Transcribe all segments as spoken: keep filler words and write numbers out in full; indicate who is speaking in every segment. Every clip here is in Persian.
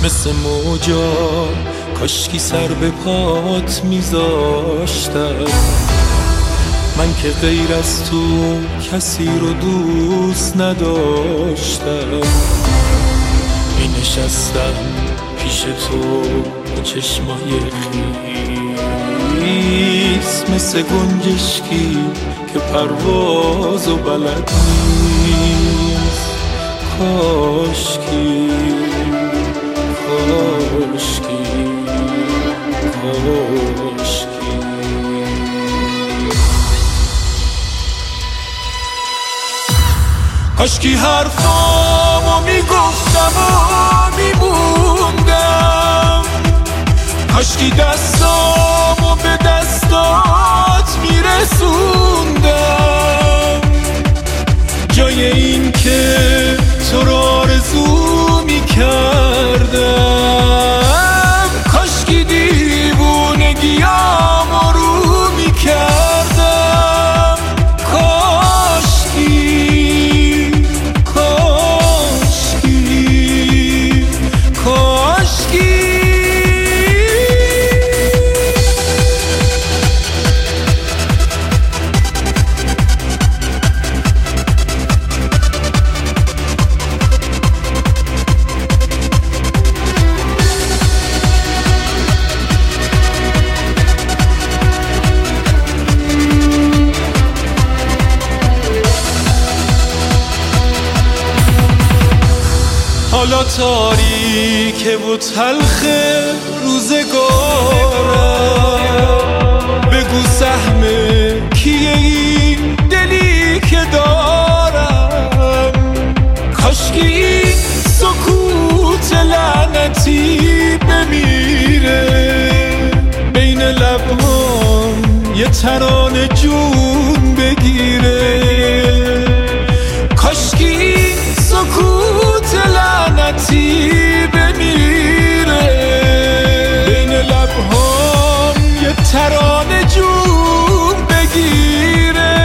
Speaker 1: مثل موجا کاشکی سر به پات میذاشتم. من که غیر از تو کسی رو دوست نداشتم. می نشستم پیش تو با چشمای خیس، مثل گنجشکی که پرواز و بلد نیست. کاشکی کاشکی کاشکی کاشکی حرفامو میگفتم و میموندم. کاشکی دستامو به دستات میرسوندم. جای این که تو رو آرزو میکردم، کاشکی دیوونگیامو رو میکردم. کاشکی کاشکی کاشکی حالا تاریکه و تلخ روزگارم، بگو سهم کیه این دلی که دارم. کاشکی این سکوت لعنتی بمیره، بین لبهام یه ترانه جون بگیره. کاشکی این سکوت لعنتی بمیره، بین لبهام یه ترانه جون بگیره.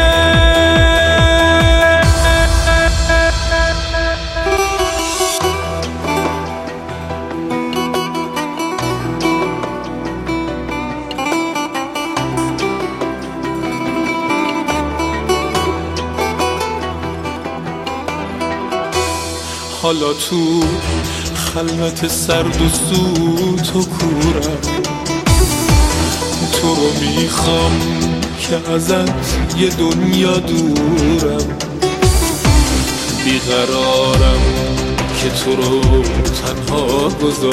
Speaker 1: حالا تو خلوت سرد و سوت و کورم، تو رو میخوام که ازت یه دنیا دورم. بیقرارم که تو رو تنها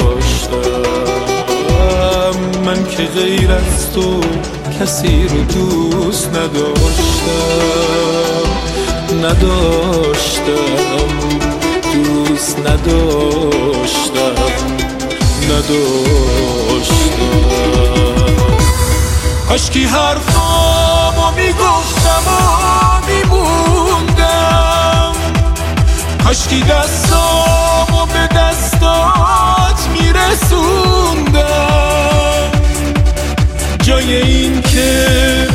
Speaker 1: گذاشتم. من که غیر از تو کسی رو دوست نداشتم نداشتم دوست نداشتم نداشتم. کاشکی حرفامو میگفتم و میموندم. کاشکی دستامو به دستات میرسوندم. جای این که